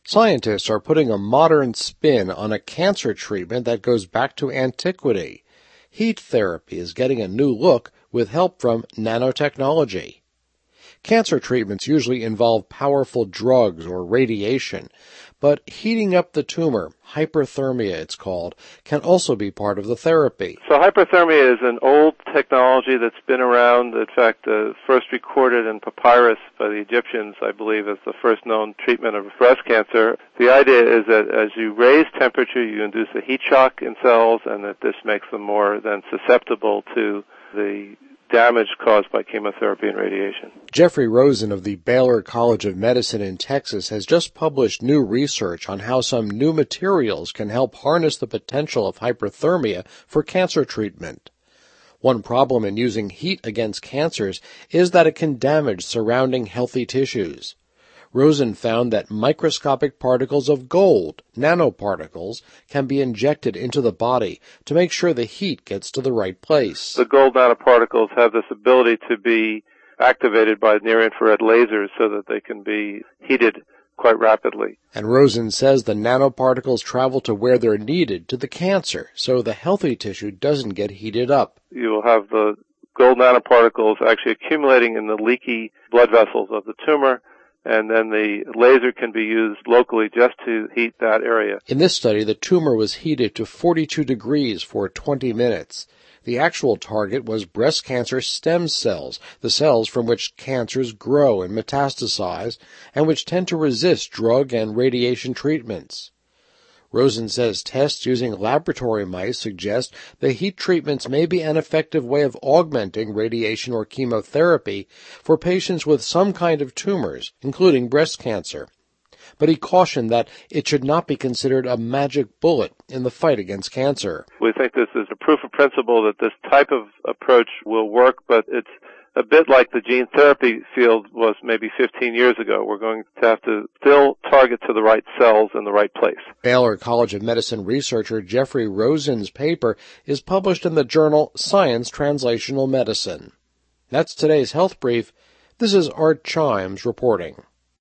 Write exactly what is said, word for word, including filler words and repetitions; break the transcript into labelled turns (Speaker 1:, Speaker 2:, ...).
Speaker 1: Scientists are putting a modern spin on a cancer treatment that goes back to antiquity. Heat therapy is getting a new look with help from nanotechnology. Cancer treatments usually involve powerful drugs or radiation, but heating up the tumor, hyperthermia it's called, can also be part of the therapy.
Speaker 2: So hyperthermia is an old technology that's been around. In fact, uh, first recorded in papyrus by the Egyptians, I believe, as the first known treatment of breast cancer. The idea is that as you raise temperature, you induce a heat shock in cells, and that this makes them more then susceptible to the damage caused by chemotherapy and radiation.
Speaker 1: Jeffrey Rosen of the Baylor College of Medicine in Texas has just published new research on how some new materials can help harness the potential of hyperthermia for cancer treatment. One problem in using heat against cancers is that it can damage surrounding healthy tissues. Rosen found that microscopic particles of gold, nanoparticles, can be injected into the body to make sure the heat gets to the right place.
Speaker 2: The gold nanoparticles have this ability to be activated by near-infrared lasers so that they can be heated quite rapidly.
Speaker 1: And Rosen says the nanoparticles travel to where they're needed, to the cancer, so the healthy tissue doesn't get heated up.
Speaker 2: You will have the gold nanoparticles actually accumulating in the leaky blood vessels of the tumor, and then the laser can be used locally just to heat that area.
Speaker 1: In this study, the tumor was heated to forty-two degrees for twenty minutes. The actual target was breast cancer stem cells, the cells from which cancers grow and metastasize, and which tend to resist drug and radiation treatments. Rosen says tests using laboratory mice suggest the heat treatments may be an effective way of augmenting radiation or chemotherapy for patients with some kind of tumors, including breast cancer. But he cautioned that it should not be considered a magic bullet in the fight against cancer.
Speaker 2: We think this is a proof of principle that this type of approach will work, but it's a bit like the gene therapy field was maybe fifteen years ago. We're going to have to still target to the right cells in the right place.
Speaker 1: Baylor College of Medicine researcher Jeffrey Rosen's paper is published in the journal Science Translational Medicine. That's today's Health Brief. This is Art Chimes reporting.